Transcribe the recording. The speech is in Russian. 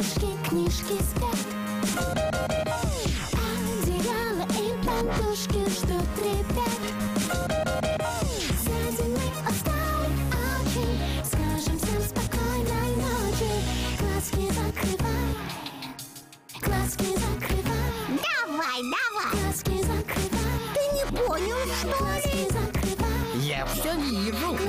подушки, книжки спят. Одеяло и подушки ждут ребят. Сядем мы устали очень, скажем всем спокойной ночи. Глазки закрывай, глазки закрывай. Давай, давай. Глазки закрывай. Ты не понял, что ли? Глазки закрывай. Я все вижу.